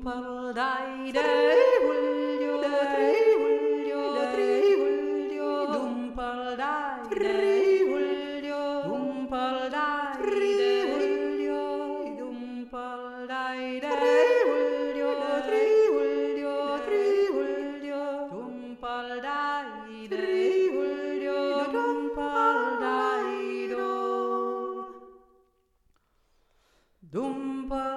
pel d'aire, ullo, ullo, dum pel d'aire, ullo, dum pel d'aire, ullo, dum pel d'aire, ullo, ullo, dum pel d'aire, ullo, dum pel d'aire, dum pel